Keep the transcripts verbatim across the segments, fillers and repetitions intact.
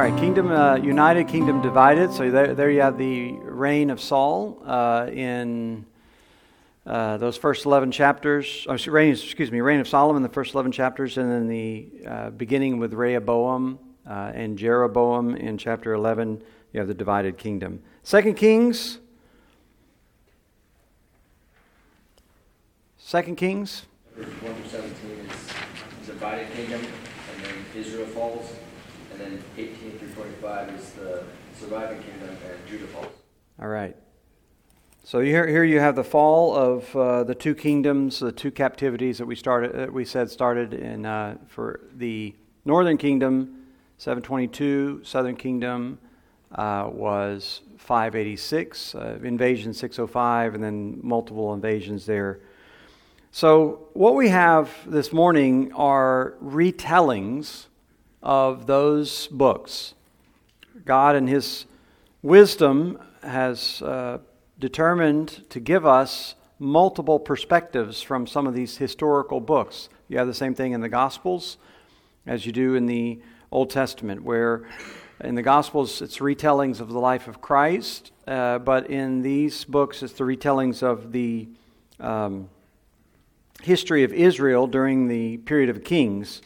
right, kingdom uh, united, kingdom divided. So there, there you have the reign of Saul uh, in uh, those first eleven chapters. Oh, reign, excuse me, reign of Solomon, the first eleven chapters, and then the uh, beginning with Rehoboam uh, and Jeroboam in chapter eleven. You have the divided kingdom. Second Kings. Second Kings. one through seventeen is divided kingdom, and then Israel falls. And then eighteen through twenty-five is the surviving kingdom, and Judah falls. All right. So here, here you have the fall of uh, the two kingdoms, the two captivities that we started. That we said started in uh, for the northern kingdom, seven twenty-two. Southern kingdom uh, was five eighty-six. Uh, invasion six oh five, and then multiple invasions there. So what we have this morning are retellings of those books. God in His wisdom has uh, determined to give us multiple perspectives from some of these historical books. You have the same thing in the Gospels as you do in the Old Testament, where in the Gospels it's retellings of the life of Christ, uh, but in these books it's the retellings of the um, history of Israel during the period of Kings.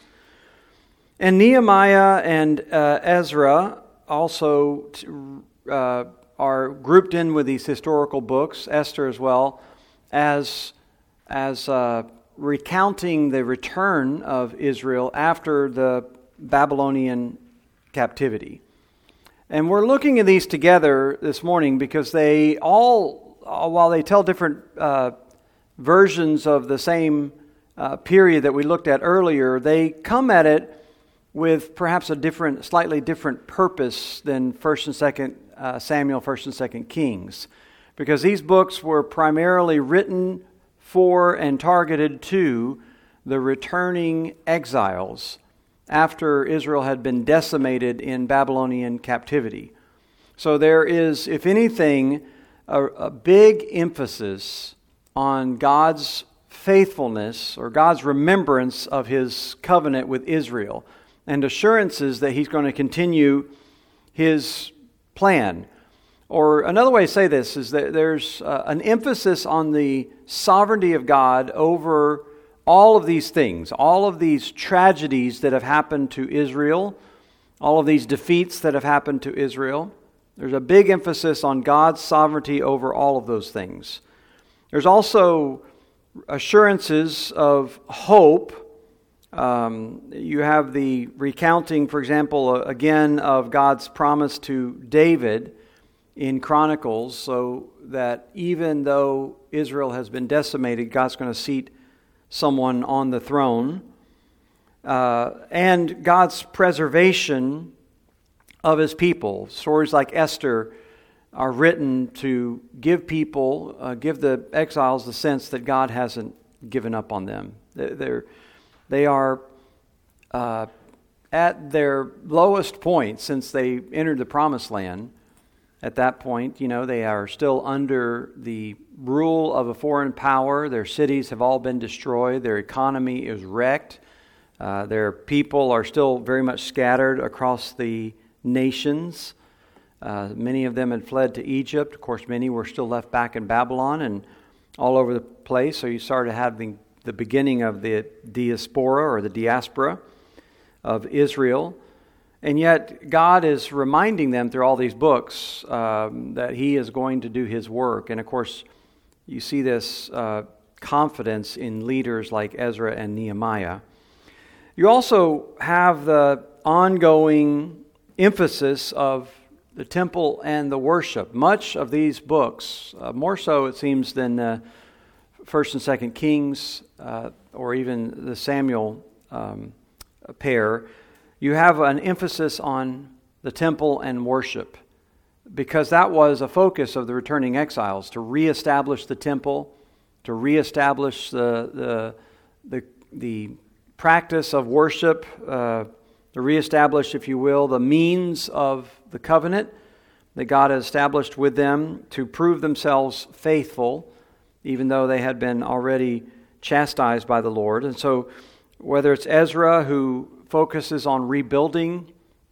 And Nehemiah and uh, Ezra also uh, are grouped in with these historical books, Esther as well, as, as uh, recounting the return of Israel after the Babylonian captivity. And we're looking at these together this morning because they all, while they tell different uh, versions of the same uh, period that we looked at earlier, they come at it with perhaps a different, slightly different purpose than First and Second uh, Samuel, First and Second Kings, because these books were primarily written for and targeted to the returning exiles after Israel had been decimated in Babylonian captivity. So there is, if anything, a, a big emphasis on God's faithfulness or God's remembrance of His covenant with Israel, and assurances that He's going to continue His plan. Or another way to say this is that there's uh, an emphasis on the sovereignty of God over all of these things, all of these tragedies that have happened to Israel, all of these defeats that have happened to Israel. There's a big emphasis on God's sovereignty over all of those things. There's also assurances of hope. Um, you have the recounting, for example, uh, again, of God's promise to David in Chronicles, so that even though Israel has been decimated, God's going to seat someone on the throne. Uh, and God's preservation of His people. Stories like Esther are written to give people, uh, give the exiles the sense that God hasn't given up on them. They're, they're They are uh, at their lowest point since they entered the Promised Land. At that point, you know, they are still under the rule of a foreign power. Their cities have all been destroyed. Their economy is wrecked. Uh, their people are still very much scattered across the nations. Uh, many of them had fled to Egypt. Of course, many were still left back in Babylon and all over the place. So you started having the beginning of the diaspora or the diaspora of Israel. And yet God is reminding them through all these books um, that He is going to do His work. And of course, you see this uh, confidence in leaders like Ezra and Nehemiah. You also have the ongoing emphasis of the temple and the worship. Much of these books, uh, more so it seems than uh, First and Second Kings, uh, or even the Samuel um, pair, you have an emphasis on the temple and worship, because that was a focus of the returning exiles, to reestablish the temple, to reestablish the the the, the practice of worship, uh, to reestablish, if you will, the means of the covenant that God has established with them, to prove themselves faithful, even though they had been already chastised by the Lord. And so whether it's Ezra, who focuses on rebuilding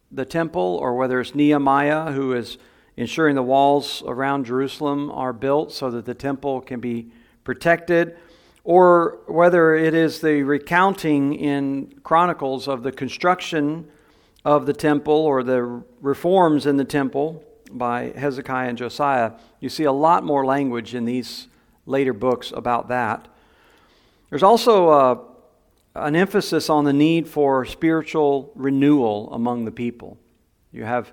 the temple, or whether it's Nehemiah who is ensuring the walls around Jerusalem are built so that the temple can be protected, or whether it is the recounting in Chronicles of the construction of the temple or the reforms in the temple by Hezekiah and Josiah. You see a lot more language in these later books about that. There's also uh, an emphasis on the need for spiritual renewal among the people. You have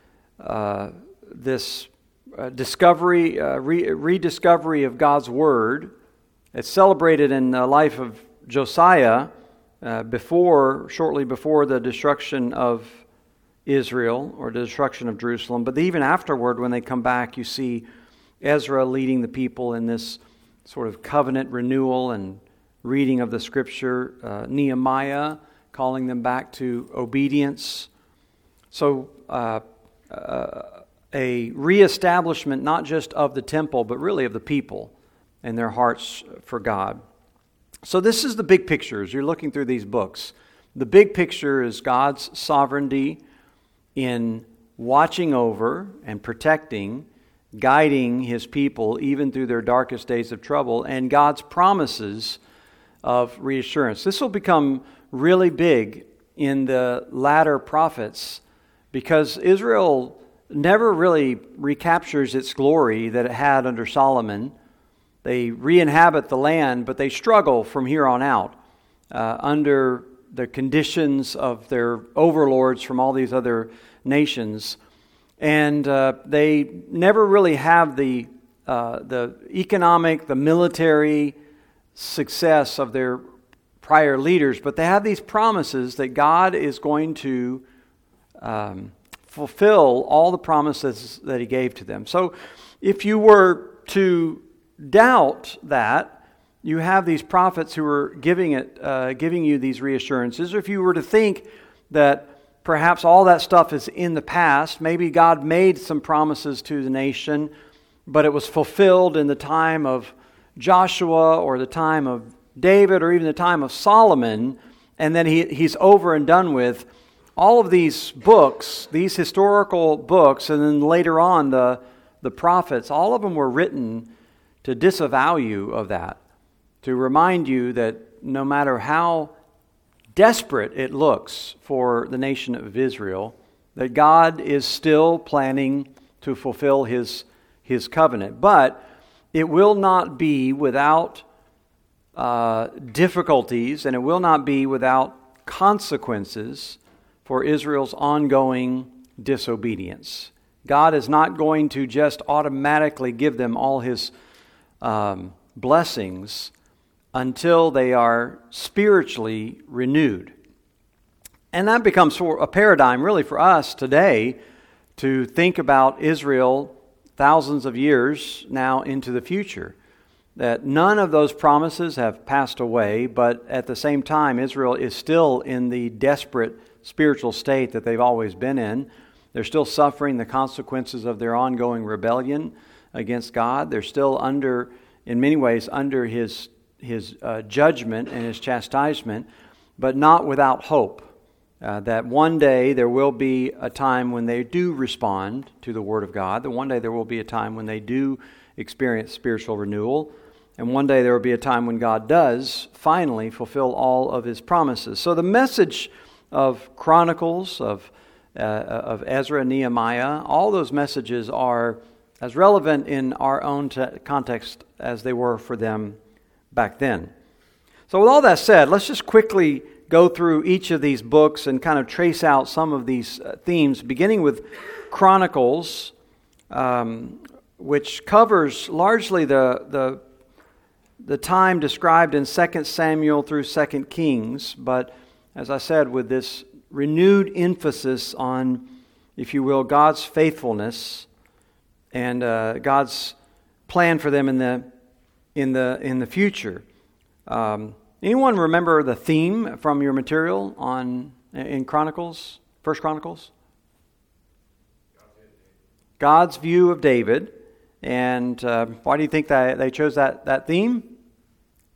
uh, this uh, discovery, uh, re- rediscovery of God's Word. It's celebrated in the life of Josiah uh, before, shortly before the destruction of Israel or the destruction of Jerusalem. But even afterward, when they come back, you see Ezra leading the people in this sort of covenant renewal and reading of the Scripture. Uh, Nehemiah calling them back to obedience. So uh, uh, a reestablishment not just of the temple, but really of the people and their hearts for God. So this is the big picture as you're looking through these books. The big picture is God's sovereignty in watching over and protecting, guiding His people even through their darkest days of trouble, and God's promises of reassurance. This will become really big in the latter prophets because Israel never really recaptures its glory that it had under Solomon. They re-inhabit the land, but they struggle from here on out uh, under the conditions of their overlords from all these other nations. And uh, they never really have the uh, the economic, the military success of their prior leaders, but they have these promises that God is going to um, fulfill all the promises that He gave to them. So if you were to doubt that, you have these prophets who are giving it, uh, giving you these reassurances. Or if you were to think that perhaps all that stuff is in the past, maybe God made some promises to the nation, but it was fulfilled in the time of Joshua or the time of David or even the time of Solomon, and then he, he's over and done with. All of these books, these historical books, and then later on the, the prophets, all of them were written to disavow you of that, to remind you that no matter how desperate it looks for the nation of Israel, that God is still planning to fulfill His, His covenant. But it will not be without uh, difficulties, and it will not be without consequences for Israel's ongoing disobedience. God is not going to just automatically give them all His um, blessings until they are spiritually renewed. And that becomes a paradigm really for us today to think about Israel thousands of years now into the future. That none of those promises have passed away, but at the same time, Israel is still in the desperate spiritual state that they've always been in. They're still suffering the consequences of their ongoing rebellion against God. They're still under, in many ways, under His His uh, judgment and His chastisement, but not without hope. Uh, that one day there will be a time when they do respond to the Word of God. That one day there will be a time when they do experience spiritual renewal. And one day there will be a time when God does finally fulfill all of His promises. So the message of Chronicles, of uh, of Ezra and Nehemiah, all those messages are as relevant in our own t- context as they were for them back then. So with all that said, let's just quickly go through each of these books and kind of trace out some of these uh, themes, beginning with Chronicles, um, which covers largely the, the, the time described in Second Samuel through Second Kings, but as I said, with this renewed emphasis on, if you will, God's faithfulness and uh, God's plan for them in the in the in the future. Um, anyone remember the theme from your material on in Chronicles, First Chronicles? God's view of David. And uh, why do you think that they chose that, that theme?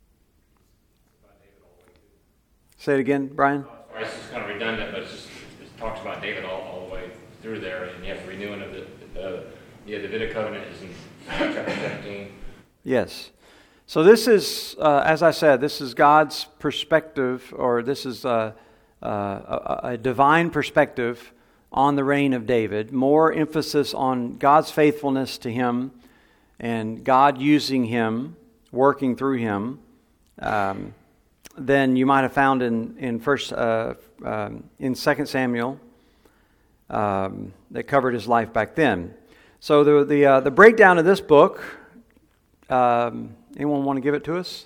Say it again, Brian. It's just kind of redundant, but it's just talks about David all, all the way through there, and you have the renewing of the, the, the Davidic covenant is in chapter seventeen. Yes. So this is, uh, as I said, this is God's perspective, or this is uh, uh, a, a divine perspective on the reign of David. More emphasis on God's faithfulness to him and God using him, working through him, um, than you might have found in in first uh, um, in Second Samuel um, that covered his life back then. So the the uh, the breakdown of this book. Um, anyone want to give it to us?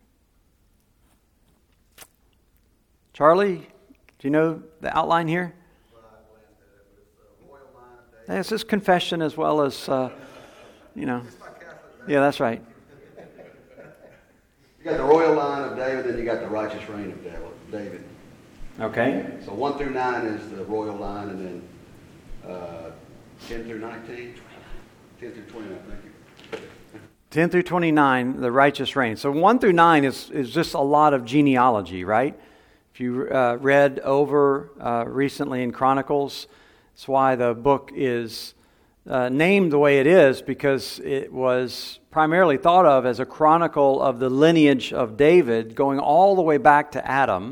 Charlie, do you know the outline here? It's just confession as well as, uh, you know. Yeah, that's right. You got the royal line of David, then you got the righteous reign of David. Okay. So one through nine is the royal line, and then uh, ten through nineteen, ten through twenty-nine, thank you. ten through twenty-nine, the righteous reign. So one through nine is, is just a lot of genealogy, right? If you uh, read over uh, recently in Chronicles, that's why the book is uh, named the way it is, because it was primarily thought of as a chronicle of the lineage of David going all the way back to Adam.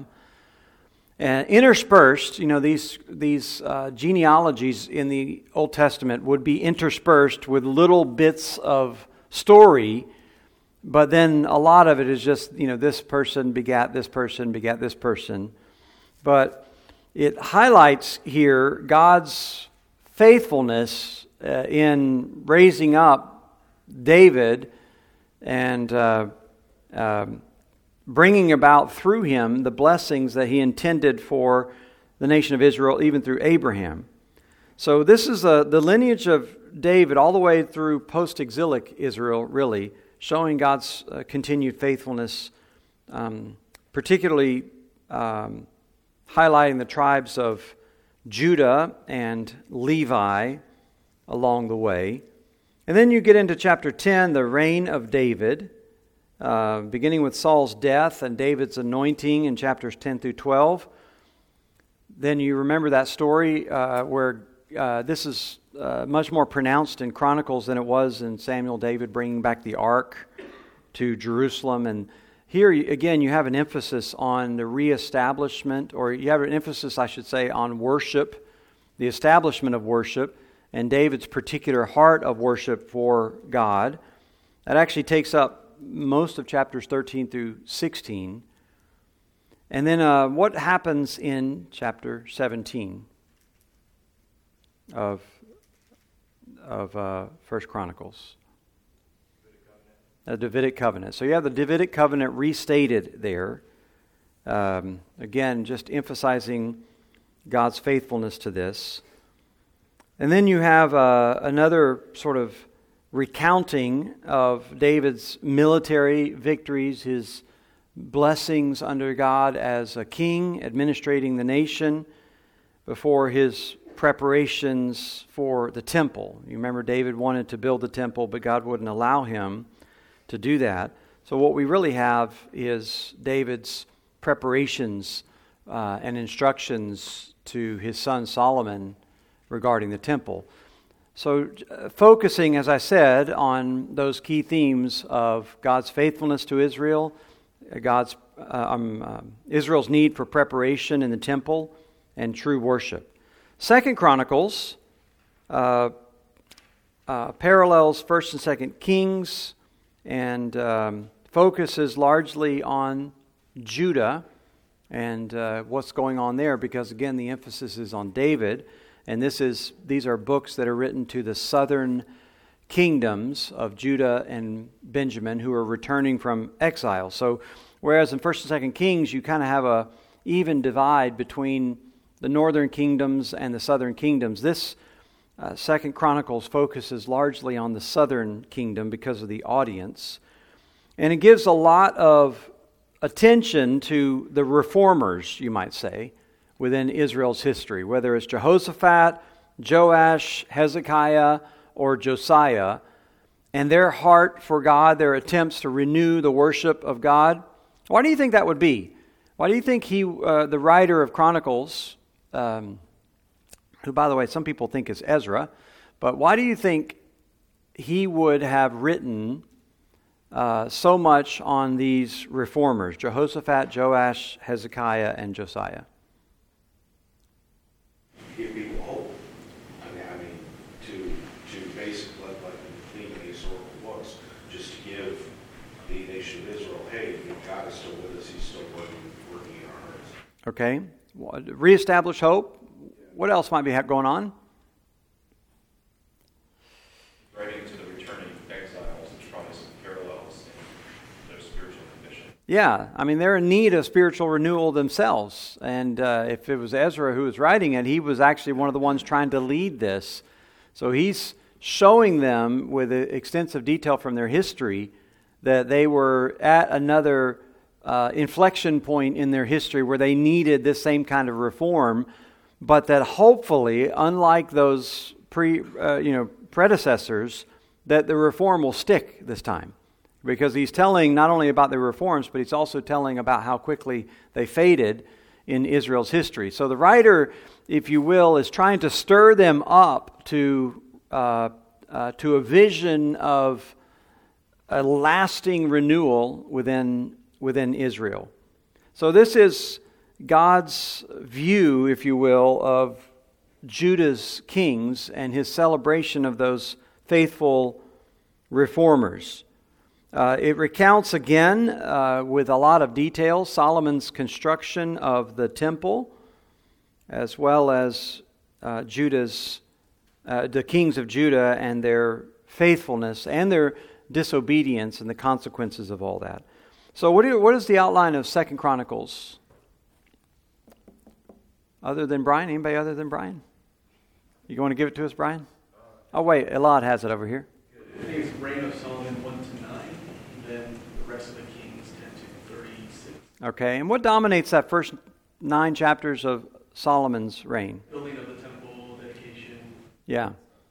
And interspersed, you know, these these uh, genealogies in the Old Testament would be interspersed with little bits of story, but then a lot of it is just, you know, this person begat this person, begat this person. But it highlights here God's faithfulness uh, in raising up David and uh, um, bringing about through him the blessings that he intended for the nation of Israel, even through Abraham. So this is a, the lineage of David all the way through post-exilic Israel, really, showing God's uh, continued faithfulness, um, particularly um, highlighting the tribes of Judah and Levi along the way. And then you get into chapter ten, the reign of David, uh, beginning with Saul's death and David's anointing in chapters ten through twelve. Then you remember that story uh, where uh, this is uh, much more pronounced in Chronicles than it was in Samuel, David bringing back the ark to Jerusalem. And here, again, you have an emphasis on the reestablishment, or you have an emphasis, I should say, on worship, the establishment of worship, and David's particular heart of worship for God. That actually takes up most of chapters thirteen through sixteen. And then uh, what happens in chapter seventeen of, of uh, First Chronicles? The Davidic covenant. So you have the Davidic covenant restated there. Um, again, just emphasizing God's faithfulness to this. And then you have uh, another sort of recounting of David's military victories, his blessings under God as a king, administrating the nation, before his preparations for the temple. You remember David wanted to build the temple, but God wouldn't allow him to do that. So what we really have is David's preparations uh, and instructions to his son Solomon regarding the temple. So uh, focusing, as I said, on those key themes of God's faithfulness to Israel, God's uh, um, uh, Israel's need for preparation in the temple, and true worship. Second Chronicles uh, uh, parallels First and Second Kings, and um, focuses largely on Judah and uh, what's going on there, because again the emphasis is on David, and this is these are books that are written to the southern kingdoms of Judah and Benjamin who are returning from exile. So whereas in First and Second Kings you kind of have a even divide between the northern kingdoms and the southern kingdoms, this uh, Second Chronicles focuses largely on the southern kingdom because of the audience, and it gives a lot of attention to the reformers, you might say, within Israel's history, whether it's Jehoshaphat, Joash, Hezekiah, or Josiah, and their heart for God, their attempts to renew the worship of God. Why do you think that would be? Why do you think he, uh, the writer of Chronicles, um, who, by the way, some people think is Ezra. But why do you think he would have written uh, so much on these reformers, Jehoshaphat, Joash, Hezekiah, and Josiah? Give people hope. I mean, I mean, to to basically, like like in the historical books, just to give the nation of Israel, hey, God is still with us. He's still working, working in our hearts. Okay, well, reestablish hope. What else might be ha- going on? Writing to the returning exiles, there's probably some parallels in their spiritual condition. Yeah, I mean, they're in need of spiritual renewal themselves. And uh, if it was Ezra who was writing it, he was actually one of the ones trying to lead this. So he's showing them with extensive detail from their history that they were at another uh, inflection point in their history where they needed this same kind of reform, but that hopefully, unlike those pre, uh, you know, predecessors, that the reform will stick this time. Because he's telling not only about the reforms, but he's also telling about how quickly they faded in Israel's history. So the writer, if you will, is trying to stir them up to uh, uh, to a vision of a lasting renewal within within Israel. So this is God's view, if you will, of Judah's kings and his celebration of those faithful reformers. Uh, it recounts again, uh, with a lot of detail, Solomon's construction of the temple, as well as uh, Judah's, uh, the kings of Judah and their faithfulness and their disobedience and the consequences of all that. So, what, do, what is the outline of Second Chronicles? Other than Brian? Anybody other than Brian? You going to give it to us, Brian? Oh, wait, Elad has it over here. I think it's Reign of Solomon one to nine, and then the rest of the Kings ten to thirty-six. Okay, and what dominates that first nine chapters of Solomon's reign? Building of the temple, dedication. Yeah.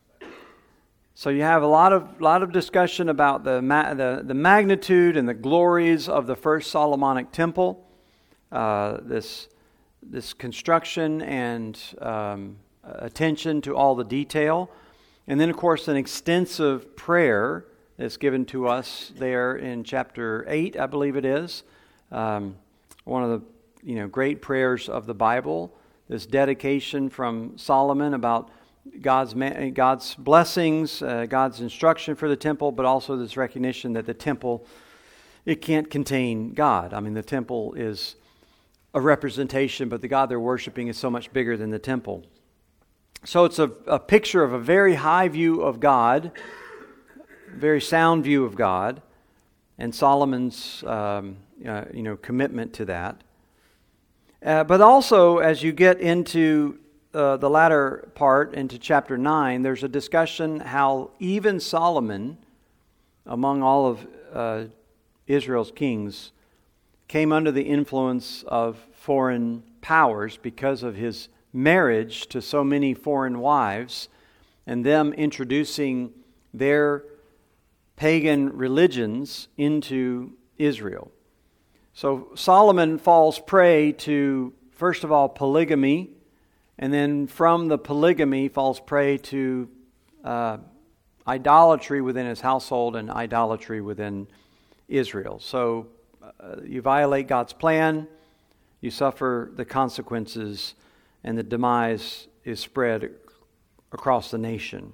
So you have a lot of lot of discussion about the ma- the, the magnitude and the glories of the first Solomonic temple, uh, this this construction and um, attention to all the detail. And then, of course, an extensive prayer that's given to us there in chapter eight, I believe it is. Um, one of the you know great prayers of the Bible, this dedication from Solomon about God's God's blessings, uh, God's instruction for the temple, but also this recognition that the temple, it can't contain God. I mean, the temple is a representation, but the God they're worshiping is so much bigger than the temple. So it's a, a picture of a very high view of God, very sound view of God, and Solomon's um, uh, you know commitment to that. Uh, but also, as you get into uh, the latter part, into chapter nine, there's a discussion how even Solomon, among all of uh, Israel's kings, came under the influence of foreign powers because of his marriage to so many foreign wives and them introducing their pagan religions into Israel. So Solomon falls prey to, first of all, polygamy, and then from the polygamy falls prey to uh, idolatry within his household and idolatry within Israel. So uh, you violate God's plan, you suffer the consequences, and the demise is spread across the nation.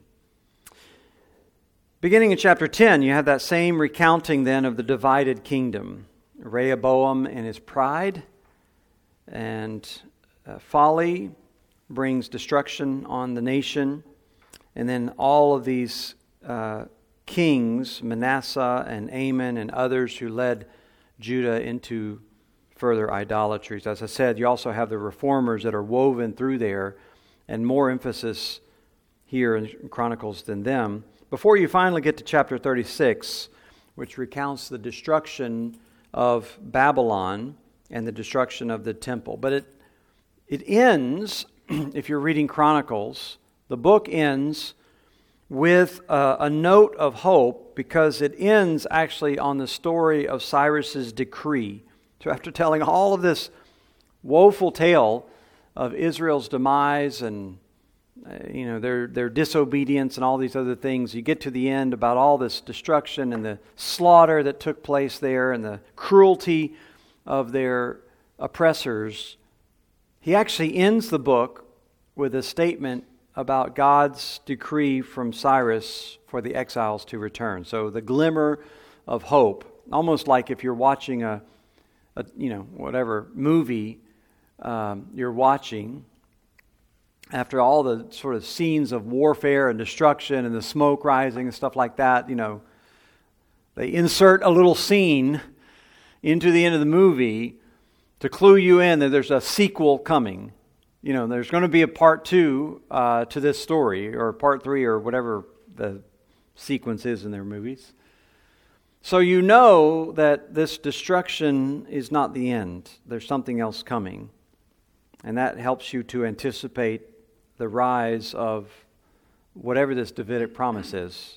Beginning in chapter ten, you have that same recounting then of the divided kingdom. Rehoboam and his pride and uh, folly brings destruction on the nation. And then all of these uh, kings, Manasseh and Amon and others who led Judah into further idolatries. As I said, you also have the reformers that are woven through there, and more emphasis here in Chronicles than them. Before you finally get to chapter thirty-six, which recounts the destruction of Babylon and the destruction of the temple. But it it ends, if you're reading Chronicles, the book ends with a, a note of hope, because it ends actually on the story of Cyrus's decree. So after telling all of this woeful tale of Israel's demise and uh, you know, their their disobedience and all these other things. You get to the end about all this destruction and the slaughter that took place there and the cruelty of their oppressors. He actually ends the book with a statement about God's decree from Cyrus for the exiles to return. So the glimmer of hope, almost like if you're watching a, a you know, whatever movie um, you're watching, after all the sort of scenes of warfare and destruction and the smoke rising and stuff like that, you know, they insert a little scene into the end of the movie to clue you in that there's a sequel coming. You know, there's going to be a part two uh, to this story, or part three, or whatever the sequence is in their movies. So you know that this destruction is not the end. There's something else coming. And that helps you to anticipate the rise of whatever this Davidic promise is.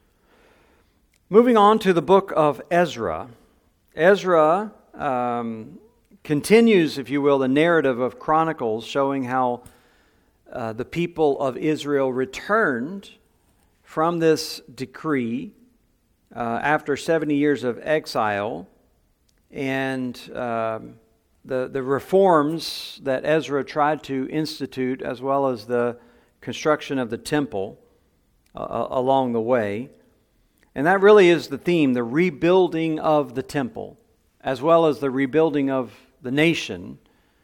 Moving on to the book of Ezra. Ezra um, continues, if you will, the narrative of Chronicles, showing how uh, the people of Israel returned from this decree uh, after seventy years of exile, and um, the, the reforms that Ezra tried to institute, as well as the construction of the temple uh, along the way. And that really is the theme, the rebuilding of the temple, as well as the rebuilding of the nation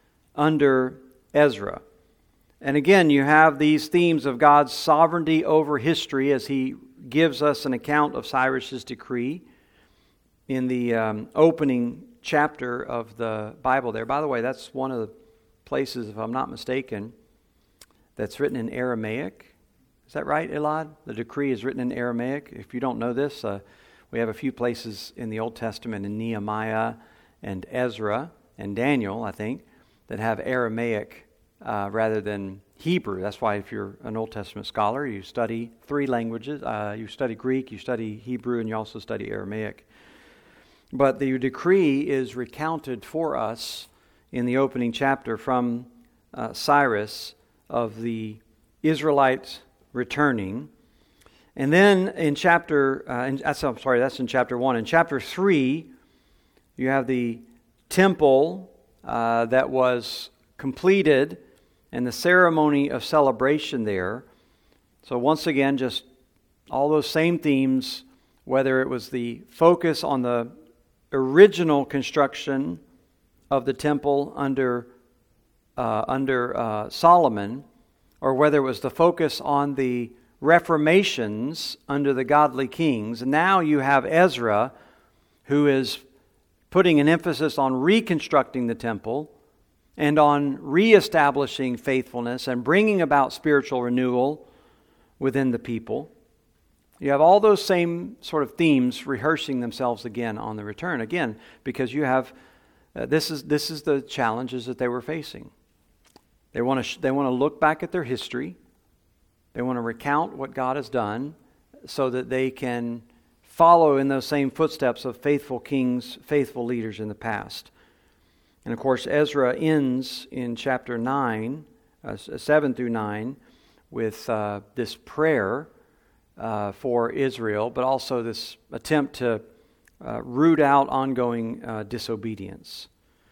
under Ezra. And again, you have these themes of God's sovereignty over history as he gives us an account of Cyrus's decree in the um, opening chapter of the Bible there. By the way, that's one of the places, if I'm not mistaken, that's written in Aramaic. Is that right, Elad? The decree is written in Aramaic. If you don't know this, uh, we have a few places in the Old Testament, in Nehemiah and Ezra and Daniel, I think, that have Aramaic uh, rather than Hebrew. That's why if you're an Old Testament scholar, you study three languages. Uh, you study Greek, you study Hebrew, and you also study Aramaic. But the decree is recounted for us in the opening chapter from uh, Cyrus of the Israelites returning. And then in chapter, uh, in, I'm sorry, that's in chapter one. In chapter three, you have the temple uh, that was completed and the ceremony of celebration there. So once again, just all those same themes, whether it was the focus on the original construction of the temple under uh, under uh, Solomon, or whether it was the focus on the reformations under the godly kings. And now you have Ezra, who is putting an emphasis on reconstructing the temple and on reestablishing faithfulness and bringing about spiritual renewal within the people. You have all those same sort of themes rehearsing themselves again on the return. Again, because you have, uh, this is this is the challenges that they were facing. They want to sh- they want to look back at their history. They want to recount what God has done so that they can follow in those same footsteps of faithful kings, faithful leaders in the past. And of course, Ezra ends in chapter nine, uh, seven through nine, with uh, this prayer uh, for Israel, but also this attempt to uh, root out ongoing uh, disobedience.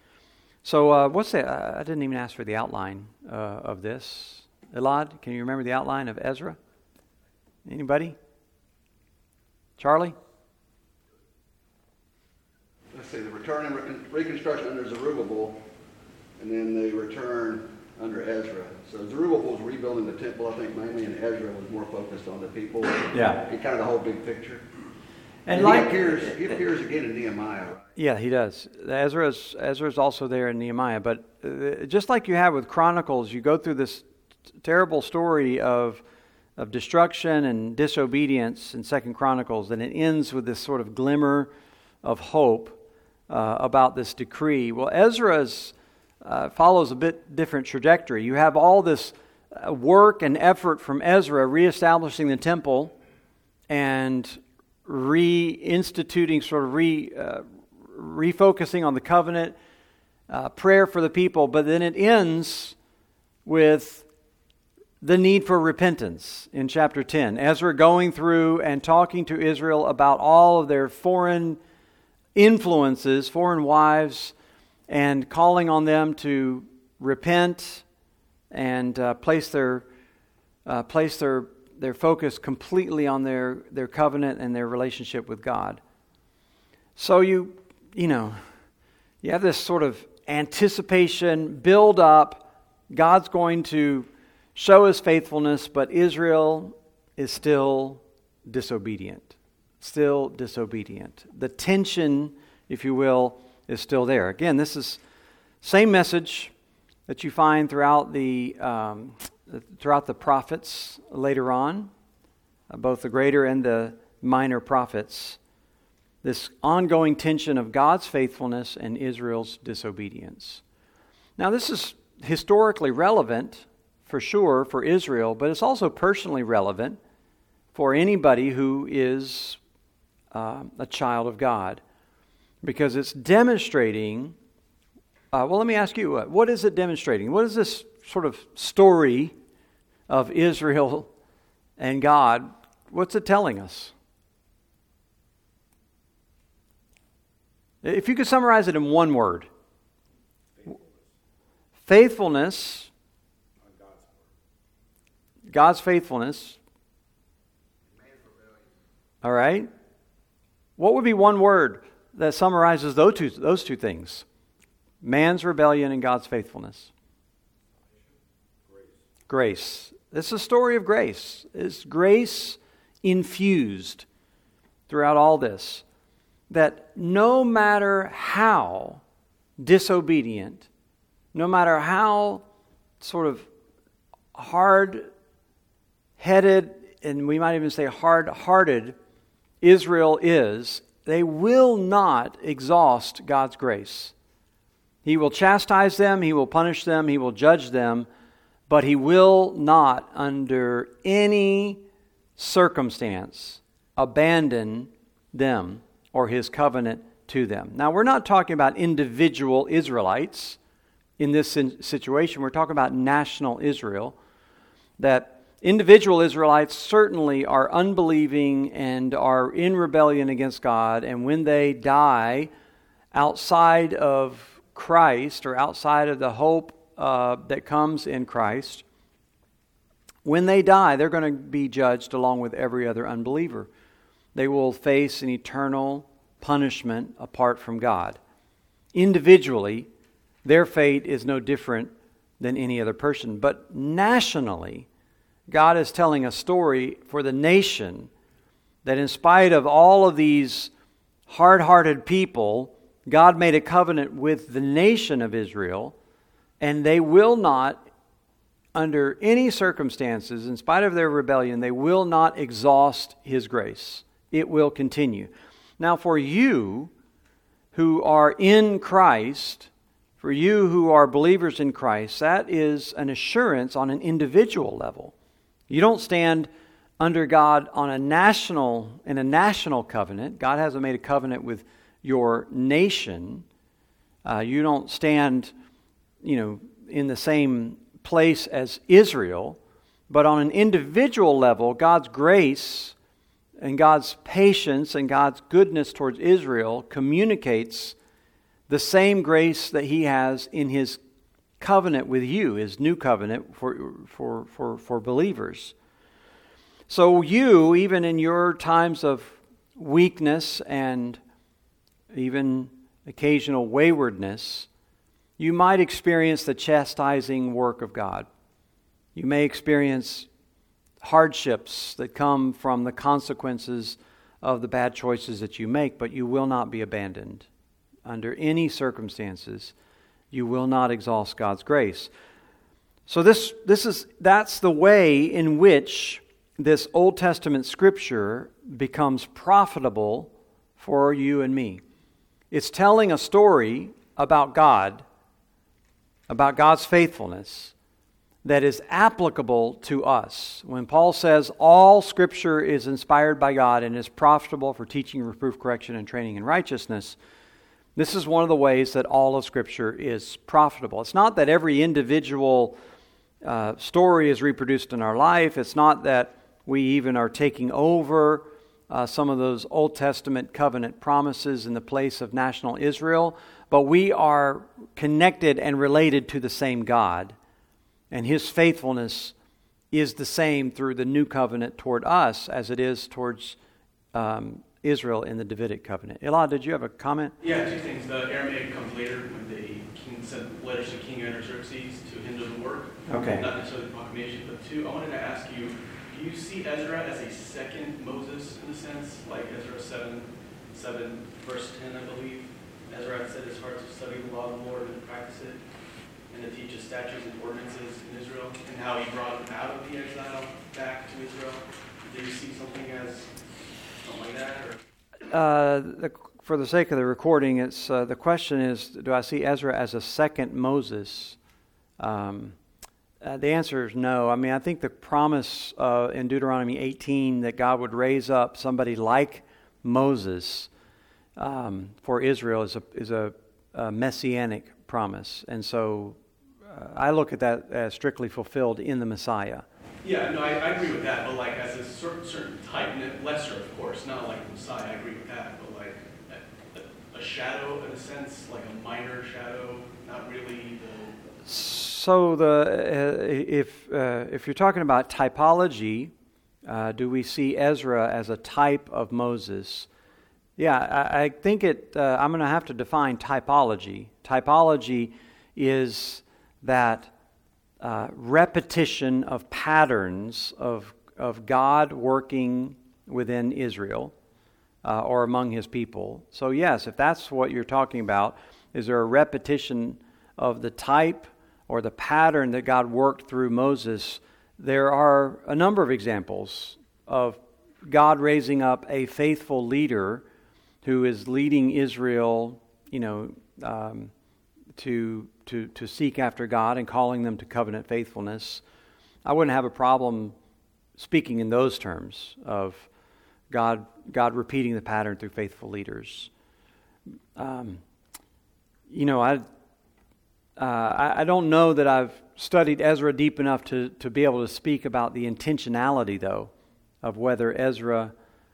So uh, what's that? I didn't even ask for the outline uh, of this. Elad, can you remember the outline of Ezra? Anybody? Charlie? Let's see, the return and re- reconstruction under Zerubbabel, and then the return under Ezra. So Zerubbabel was rebuilding the temple, I think, mainly, and Ezra was more focused on the people. Yeah. And kind of the whole big picture. And, and like, he appears, he appears again in Nehemiah, right? Yeah, he does. Ezra's Ezra's also there in Nehemiah, but uh, just like you have with Chronicles, you go through this t- terrible story of of destruction and disobedience in Second Chronicles, and it ends with this sort of glimmer of hope uh, about this decree. Well, Ezra's uh, follows a bit different trajectory. You have all this uh, work and effort from Ezra reestablishing the temple and reinstituting, sort of re uh, refocusing on the covenant, uh, prayer for the people, but then it ends with the need for repentance in chapter ten. Ezra going through and talking to Israel about all of their foreign influences, foreign wives, and calling on them to repent and uh, place their uh, place their their focus completely on their, their covenant and their relationship with God. So you you know you have this sort of anticipation, build up. God's going to show His faithfulness, but Israel is still disobedient. Still disobedient. The tension, if you will, is still there. Again, this is same message that you find throughout the um, throughout the prophets later on, uh, both the greater and the minor prophets. This ongoing tension of God's faithfulness and Israel's disobedience. Now, this is historically relevant, for sure, for Israel, but it's also personally relevant for anybody who is uh, a child of God, because it's demonstrating, uh, well, let me ask you, uh, what is it demonstrating? What is this sort of story of Israel and God, what's it telling us? If you could summarize it in one word. Faithfulness. Faithfulness. God's faithfulness. All right. What would be one word that summarizes those two, those two things? Man's rebellion and God's faithfulness. Grace. Grace. This is a story of grace. It's grace infused throughout all this. That no matter how disobedient, no matter how sort of hard-headed, and we might even say hard-hearted Israel is, they will not exhaust God's grace. He will chastise them, He will punish them, He will judge them, but He will not, under any circumstance, abandon them or His covenant to them. Now, we're not talking about individual Israelites in this situation. We're talking about national Israel. That individual Israelites certainly are unbelieving and are in rebellion against God, and when they die outside of Christ or outside of the hope uh, that comes in Christ, when they die, they're going to be judged along with every other unbeliever. They will face an eternal punishment apart from God. Individually, their fate is no different than any other person. But nationally, God is telling a story for the nation that in spite of all of these hard-hearted people, God made a covenant with the nation of Israel, and they will not, under any circumstances, in spite of their rebellion, they will not exhaust His grace. It will continue. Now, for you who are in Christ, for you who are believers in Christ, that is an assurance on an individual level. You don't stand under God on a national, in a national covenant. God hasn't made a covenant with your nation. Uh, you don't stand, you know, in the same place as Israel. But on an individual level, God's grace and God's patience and God's goodness towards Israel communicates the same grace that He has in His covenant with you, His new covenant for, for, for, for believers. So you, even in your times of weakness and even occasional waywardness, you might experience the chastising work of God. You may experience hardships that come from the consequences of the bad choices that you make, but you will not be abandoned. Under any circumstances, you will not exhaust God's grace. So this this is that's the way in which this Old Testament scripture becomes profitable for you and me. It's telling a story about God, about God's faithfulness, that is applicable to us. When Paul says all Scripture is inspired by God and is profitable for teaching, reproof, correction, and training in righteousness, this is one of the ways that all of Scripture is profitable. It's not that every individual uh, story is reproduced in our life. It's not that we even are taking over uh, some of those Old Testament covenant promises in the place of national Israel, but we are connected and related to the same God, and His faithfulness is the same through the new covenant toward us as it is towards um, Israel in the Davidic covenant. Elad, did you have a comment? Yeah, two things. The Aramaic comes later when the king sent letters to King Artaxerxes to hinder the work. Okay. Not necessarily the proclamation, but two, I wanted to ask you, do you see Ezra as a second Moses in a sense? Like Ezra seven, seven, verse ten, I believe. Ezra had set his heart to study the law of the Lord and to practice it, and to teach his statutes and ordinances in Israel, and how he brought them out of the exile back to Israel. Do you see something as something like that? Or? Uh, the, for the sake of the recording, it's uh, the question is, do I see Ezra as a second Moses? Um, uh, the answer is no. I mean, I think the promise uh, in Deuteronomy eighteen that God would raise up somebody like Moses um, for Israel is a is a, a messianic promise, and so uh, I look at that as strictly fulfilled in the Messiah. Yeah, no, I, I agree with that, but like as a certain, certain type, lesser of course, not like the Messiah, I agree with that, but like a, a, a shadow in a sense, like a minor shadow, not really the... So the uh, if uh, if you're talking about typology, uh, do we see Ezra as a type of Moses? Yeah, I, I think it. Uh, I'm going to have to define typology. Typology is that uh, repetition of patterns of of God working within Israel uh, or among His people. So yes, if that's what you're talking about, is there a repetition of the type or the pattern that God worked through Moses? There are a number of examples of God raising up a faithful leader who is leading Israel, you know, um, to to to seek after God and calling them to covenant faithfulness. I wouldn't have a problem speaking in those terms of God God repeating the pattern through faithful leaders. Um, you know, I. Uh, I, I don't know that I've studied Ezra deep enough to, to be able to speak about the intentionality, though, of whether Ezra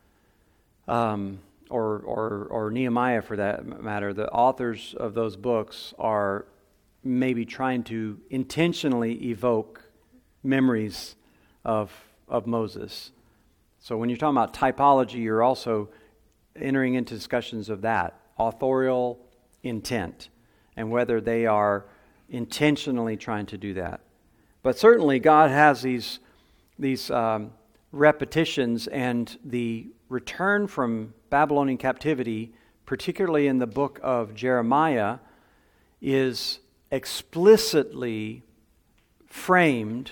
um, or, or or Nehemiah, for that matter, the authors of those books are maybe trying to intentionally evoke memories of of Moses. So when you're talking about typology, you're also entering into discussions of that, authorial intent, and whether they are intentionally trying to do that. But certainly God has these these um, repetitions, and the return from Babylonian captivity, particularly in the book of Jeremiah, is explicitly framed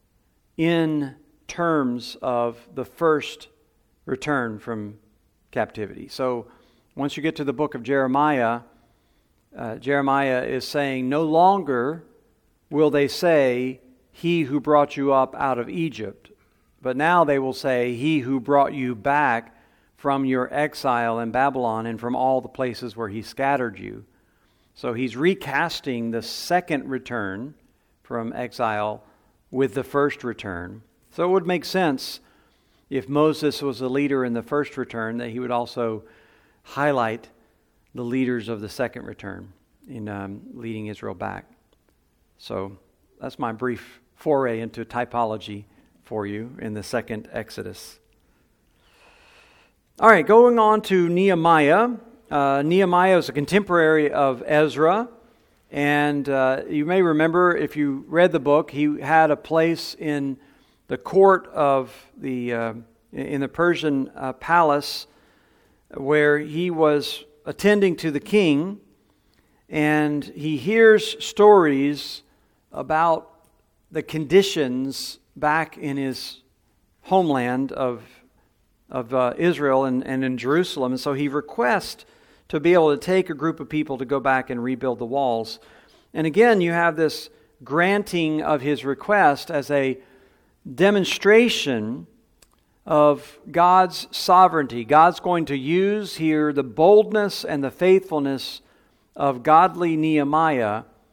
in terms of the first return from captivity. So once you get to the book of Jeremiah, Uh, Jeremiah is saying, no longer will they say, He who brought you up out of Egypt, but now they will say, He who brought you back from your exile in Babylon and from all the places where He scattered you. So he's recasting the second return from exile with the first return. So it would make sense if Moses was a leader in the first return that he would also highlight the leaders of the second return in um, leading Israel back. So that's my brief foray into typology for you in the second Exodus. All right, going on to Nehemiah. Uh, Nehemiah is a contemporary of Ezra, and uh, you may remember if you read the book, he had a place in the court of the uh, in the Persian uh, palace where he was attending to the king, and he hears stories about the conditions back in his homeland of of uh, Israel and, and in Jerusalem. And so he requests to be able to take a group of people to go back and rebuild the walls. And again, you have this granting of his request as a demonstration of God's sovereignty. God's going to use here the boldness and the faithfulness of godly Nehemiah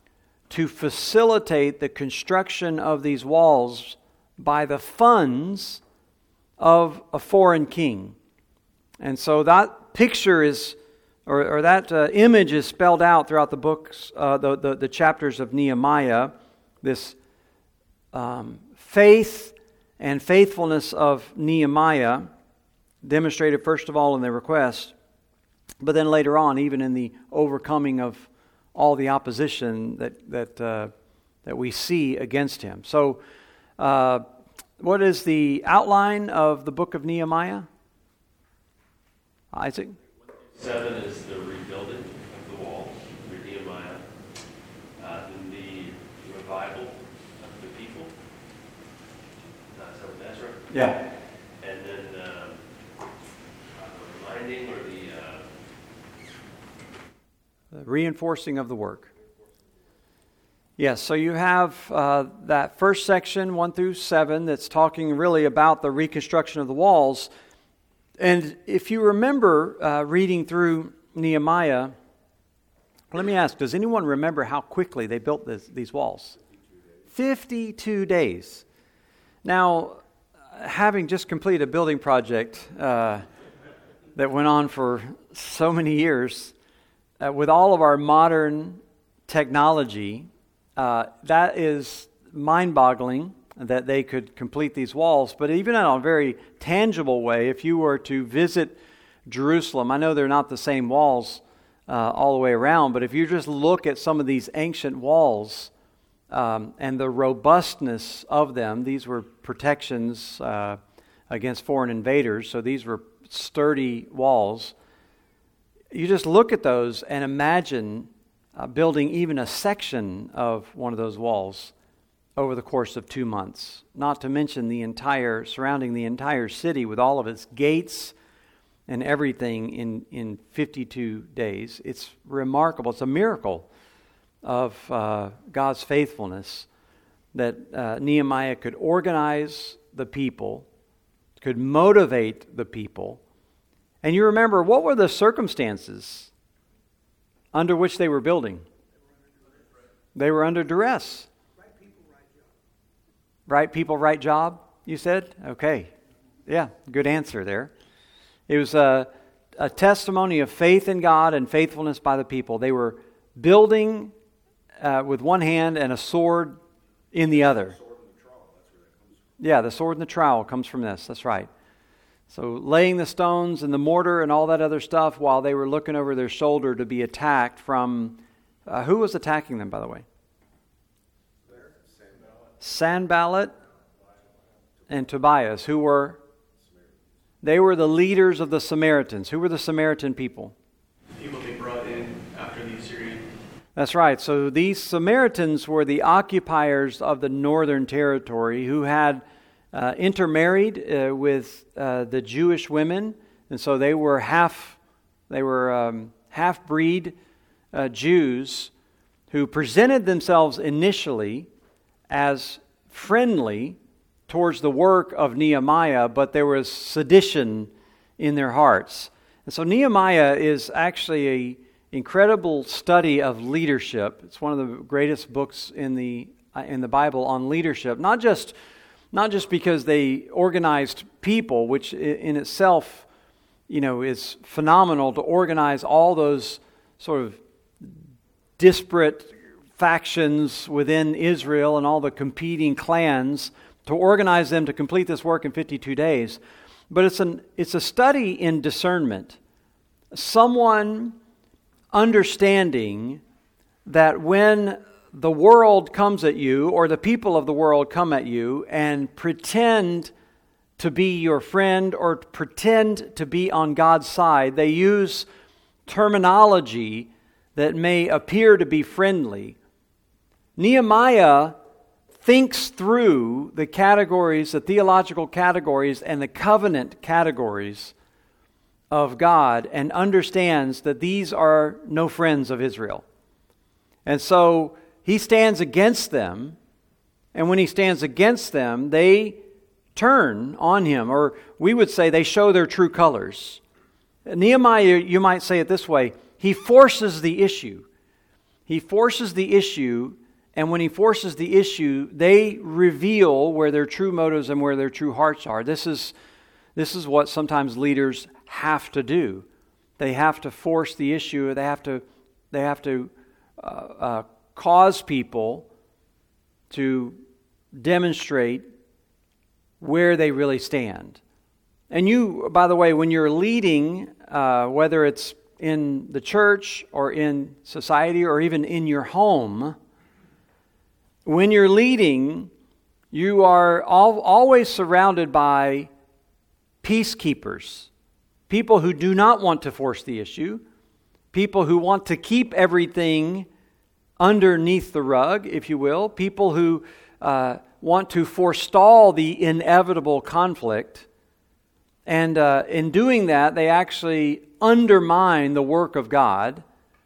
to facilitate the construction of these walls by the funds of a foreign king. And so that picture is, or, or that uh, image is spelled out throughout the books, uh, the, the, the chapters of Nehemiah, this um, faith and faithfulness of Nehemiah, demonstrated first of all in the request, but then later on even in the overcoming of all the opposition that that uh, that we see against him. So, uh, what is the outline of the book of Nehemiah? Isaac? Seven is the rebuilding of the wall under Nehemiah, uh, then the revival of the people. Uh, so with Ezra. Yeah. And then um, uh, the reminding or the uh, The reinforcing of the work. Yes, so you have uh, that first section, one through seven, that's talking really about the reconstruction of the walls. And if you remember uh, reading through Nehemiah, let me ask, does anyone remember how quickly they built this, these walls? fifty-two days. Now, having just completed a building project uh, that went on for so many years, uh, with all of our modern technology, uh, that is mind-boggling that they could complete these walls. But even in a very tangible way, if you were to visit Jerusalem, I know they're not the same walls uh, all the way around, but if you just look at some of these ancient walls um, and the robustness of them, these were protections uh, against foreign invaders, so these were sturdy walls. You just look at those and imagine uh, building even a section of one of those walls over the course of two months, not to mention the entire, surrounding the entire city with all of its gates and everything in, in fifty-two days. It's remarkable. It's a miracle of uh, God's faithfulness that uh, Nehemiah could organize the people, could motivate the people. And you remember, what were the circumstances under which they were building? They were under duress. Right people, right job, you said? Okay. Yeah, good answer there. It was a, a testimony of faith in God and faithfulness by the people. They were building uh, with one hand and a sword in the other. Yeah, the sword and the trowel comes from this. That's right. So laying the stones and the mortar and all that other stuff while they were looking over their shoulder to be attacked from... Uh, who was attacking them, by the way? Sanballat and Tobias, who were, they were the leaders of the Samaritans. Who were the Samaritan people? People they brought in after the Assyrian. That's right. So these Samaritans were the occupiers of the northern territory who had uh, intermarried uh, with uh, the Jewish women, and so they were half, they were um, half-breed uh, Jews who presented themselves initially as friendly towards the work of Nehemiah, but there was sedition in their hearts. And so Nehemiah is actually an incredible study of leadership. It's one of the greatest books in the in the Bible on leadership, not just not just because they organized people, which in itself, you know, is phenomenal to organize all those sort of disparate factions within Israel and all the competing clans, to organize them to complete this work in fifty-two days. But it's an it's a study in discernment. Someone understanding that when the world comes at you, or the people of the world come at you and pretend to be your friend or pretend to be on God's side, they use terminology that may appear to be friendly. Nehemiah thinks through the categories, the theological categories and the covenant categories of God, and understands that these are no friends of Israel. And so he stands against them, and when he stands against them, they turn on him, or we would say they show their true colors. Nehemiah, you might say it this way, he forces the issue. He forces the issue And when he forces the issue, they reveal where their true motives and where their true hearts are. This is, this is what sometimes leaders have to do. They have to force the issue. They have to, they have to uh, uh, cause people to demonstrate where they really stand. And you, by the way, when you're leading, uh, whether it's in the church or in society or even in your home, when you're leading, you are al- always surrounded by peacekeepers, people who do not want to force the issue, people who want to keep everything underneath the rug, if you will, people who uh, want to forestall the inevitable conflict. And uh, in doing that, they actually undermine the work of God.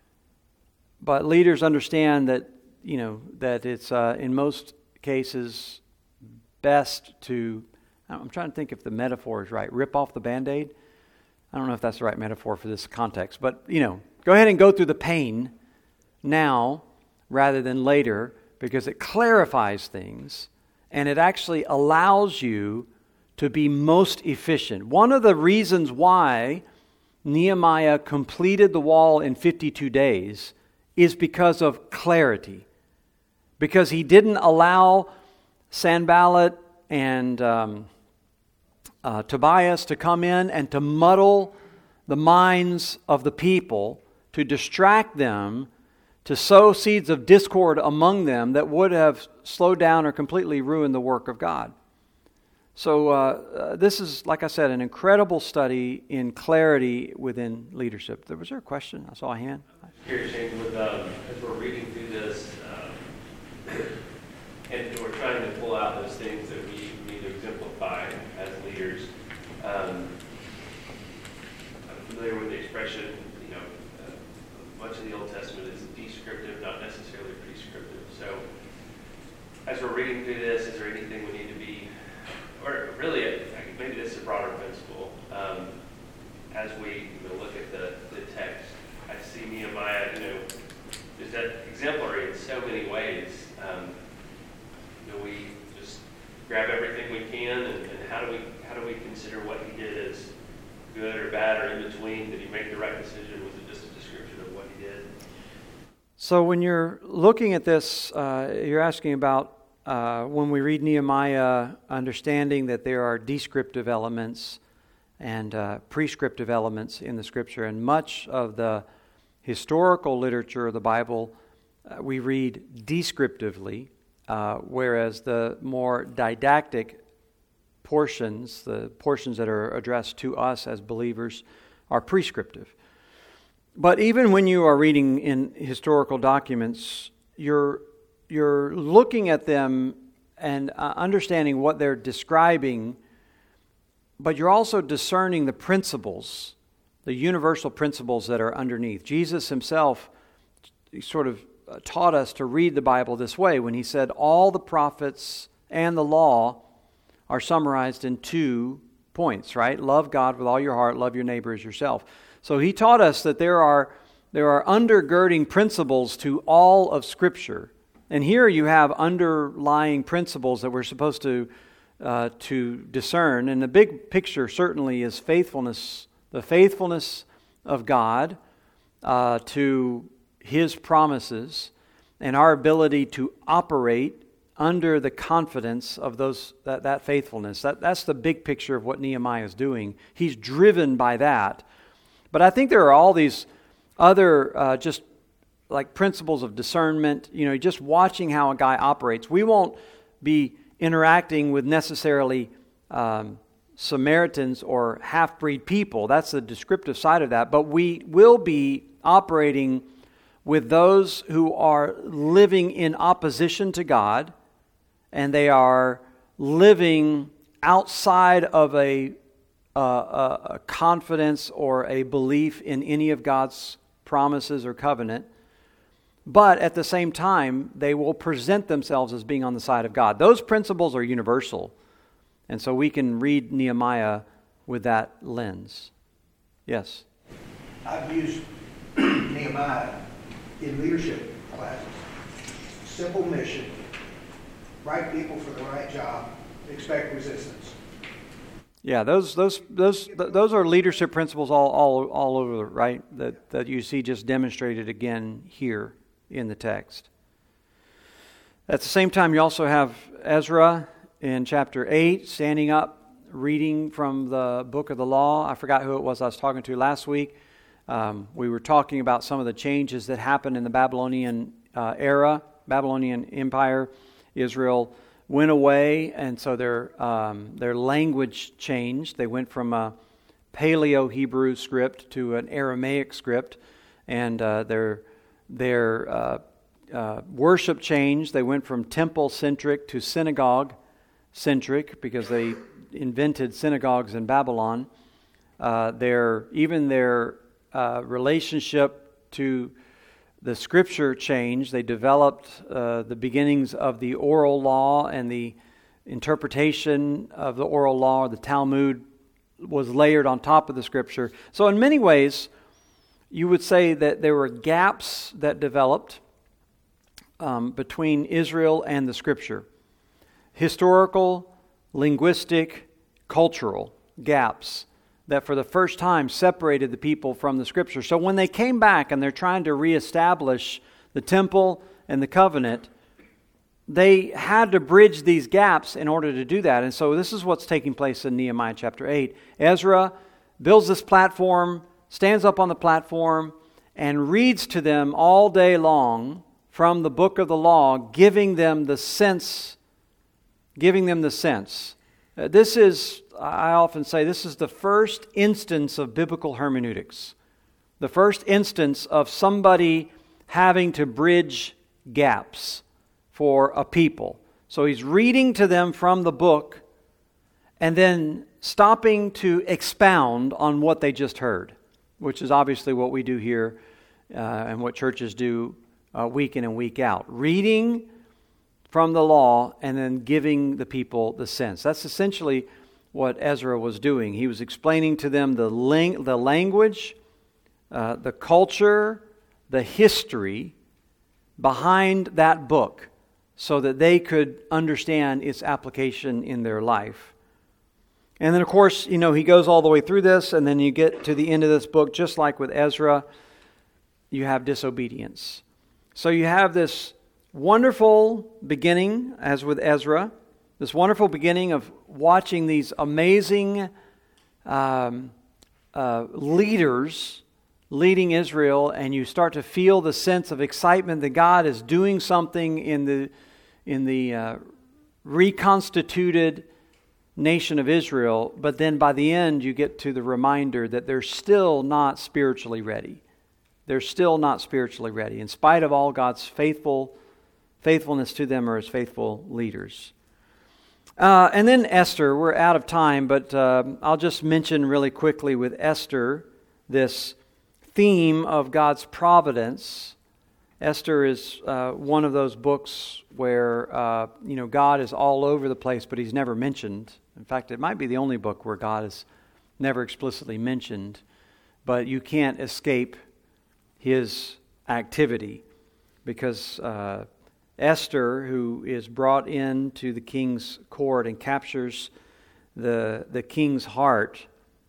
But leaders understand that, you know, that it's uh, in most cases best to, I'm trying to think if the metaphor is right, rip off the Band-Aid. I don't know if that's the right metaphor for this context, but, you know, go ahead and go through the pain now rather than later, because it clarifies things and it actually allows you to be most efficient. One of the reasons why Nehemiah completed the wall in fifty-two days is because of clarity. Because he didn't allow Sanballat and um, uh, Tobias to come in and to muddle the minds of the people, to distract them, to sow seeds of discord among them that would have slowed down or completely ruined the work of God. So uh, uh, this is, like I said, an incredible study in clarity within leadership. Was there a question? I saw a hand. Here, Shane, with, um, as we're reading through this, um, and we're trying to pull out those things that we need to exemplify as leaders, um, I'm familiar with the expression, you know, uh, much of the Old Testament is descriptive, not necessarily prescriptive. So, as we're reading through this, is there anything we need to be, or really, I think maybe this is a broader principle, um, as we you know, look at the, the text, I see Nehemiah, you know, is that exemplary in so many ways. Um, do we just grab everything we can, and, and how do we how do we consider what he did as good or bad or in between? Did he make the right decision? Was it just a description of what he did? So when you're looking at this, uh, you're asking about uh, when we read Nehemiah, understanding that there are descriptive elements and uh, prescriptive elements in the Scripture, and much of the historical literature of the Bible uh, we read descriptively, uh, whereas the more didactic portions, the portions that are addressed to us as believers, are prescriptive. But even when you are reading in historical documents, you're you're looking at them and uh, understanding what they're describing, but you're also discerning the principles, the universal principles that are underneath. Jesus himself sort of taught us to read the Bible this way when he said all the prophets and the law are summarized in two points, right? Love God with all your heart, love your neighbor as yourself. So he taught us that there are there are undergirding principles to all of Scripture. And here you have underlying principles that we're supposed to uh, to discern. And the big picture certainly is faithfulness, the faithfulness of God uh, to His promises, and our ability to operate under the confidence of those that, that faithfulness. That, that's the big picture of what Nehemiah is doing. He's driven by that. But I think there are all these other uh, just like principles of discernment, you know, just watching how a guy operates. We won't be interacting with necessarily um, Samaritans or half-breed people. That's the descriptive side of that. But we will be operating with those who are living in opposition to God, and they are living outside of a, uh, a, a confidence or a belief in any of God's promises or covenant. But at the same time, they will present themselves as being on the side of God. Those principles are universal. And so we can read Nehemiah with that lens. Yes? I've used Nehemiah in leadership classes simple mission, right people for the right job, expect resistance. Yeah, those those those those are leadership principles all all all over, right? That that you see just demonstrated again here in the text. At the same time, you also have Ezra in chapter eight standing up, reading from the book of the law. I forgot who it was I was talking to last week. Um, we were talking about some of the changes that happened in the Babylonian uh, era, Babylonian Empire. Israel went away, and so their um, their language changed. They went from a Paleo-Hebrew script to an Aramaic script, and uh, their their uh, uh, worship changed. They went from temple-centric to synagogue-centric because they invented synagogues in Babylon. Uh, their even their uh, relationship to the Scripture changed. They developed uh, the beginnings of the oral law, and the interpretation of the oral law, the Talmud, was layered on top of the Scripture. So in many ways, you would say that there were gaps that developed um, between Israel and the Scripture. Historical, linguistic, cultural gaps that for the first time separated the people from the Scripture. So when they came back and they're trying to reestablish the temple and the covenant, they had to bridge these gaps in order to do that. And so this is what's taking place in Nehemiah chapter eight. Ezra builds this platform, stands up on the platform, and reads to them all day long from the book of the law, giving them the sense, giving them the sense. Uh, this is, I often say, this is the first instance of biblical hermeneutics. The first instance of somebody having to bridge gaps for a people. So he's reading to them from the book and then stopping to expound on what they just heard, which is obviously what we do here uh, and what churches do uh, week in and week out. Reading from the law and then giving the people the sense. That's essentially what Ezra was doing. He was explaining to them the ling- the language, uh, the culture, the history behind that book so that they could understand its application in their life. And then, of course, you know, he goes all the way through this, and then you get to the end of this book, just like with Ezra, you have disobedience. So you have this wonderful beginning, as with Ezra, this wonderful beginning of watching these amazing um, uh, leaders leading Israel, and you start to feel the sense of excitement that God is doing something in the in the uh, reconstituted nation of Israel. But then by the end, you get to the reminder that they're still not spiritually ready. They're still not spiritually ready, in spite of all God's faithful faithfulness to them or as faithful leaders. Uh, and then Esther, we're out of time, but uh, I'll just mention really quickly with Esther this theme of God's providence. Esther is uh, one of those books where uh, you know God is all over the place, but He's never mentioned. In fact, it might be the only book where God is never explicitly mentioned, but you can't escape His activity because uh, Esther, who is brought into the king's court and captures the the king's heart,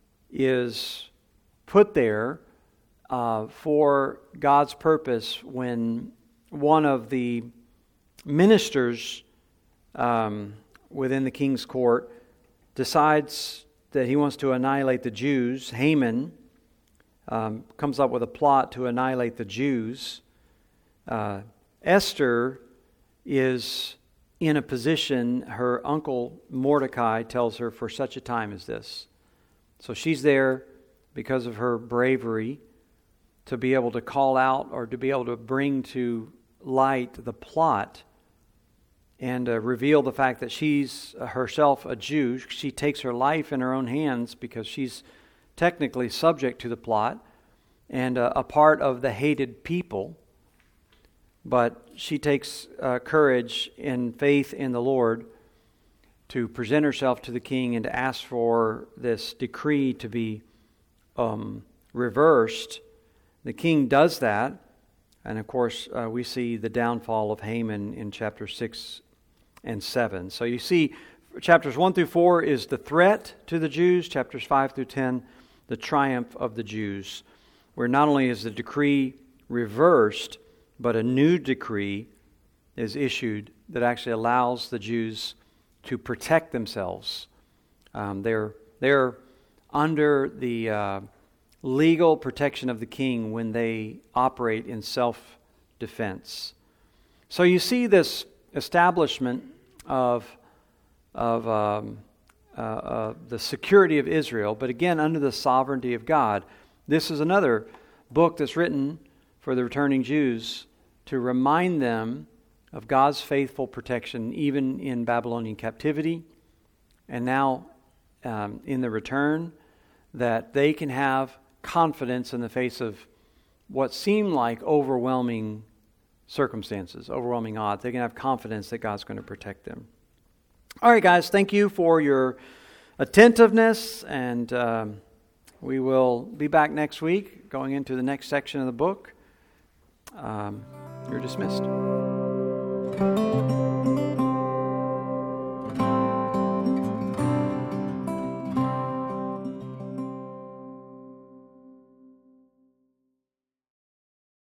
is put there uh, for God's purpose when one of the ministers um, within the king's court decides that he wants to annihilate the Jews. Haman um, comes up with a plot to annihilate the Jews. Uh, Esther is in a position, her uncle Mordecai tells her, for such a time as this. So she's there because of her bravery to be able to call out or to be able to bring to light the plot and uh, reveal the fact that she's herself a Jew. She takes her life in her own hands because she's technically subject to the plot and uh, a part of the hated people. But she takes uh, courage and faith in the Lord to present herself to the king and to ask for this decree to be um, reversed. The king does that. And of course, uh, we see the downfall of Haman in chapter six and seven. So you see, chapters one through four is the threat to the Jews. Chapters five through ten, the triumph of the Jews, where not only is the decree reversed, but a new decree is issued that actually allows the Jews to protect themselves. Um, they're they're under the uh, legal protection of the king when they operate in self-defense. So you see this establishment of of um, uh, uh, the security of Israel, but again under the sovereignty of God. This is another book that's written for the returning Jews to remind them of God's faithful protection even in Babylonian captivity, and now um, in the return, that they can have confidence in the face of what seem like overwhelming circumstances, overwhelming odds. They can have confidence that God's going to protect them. All right, guys, thank you for your attentiveness, and um, we will be back next week going into the next section of the book. Um, you're dismissed.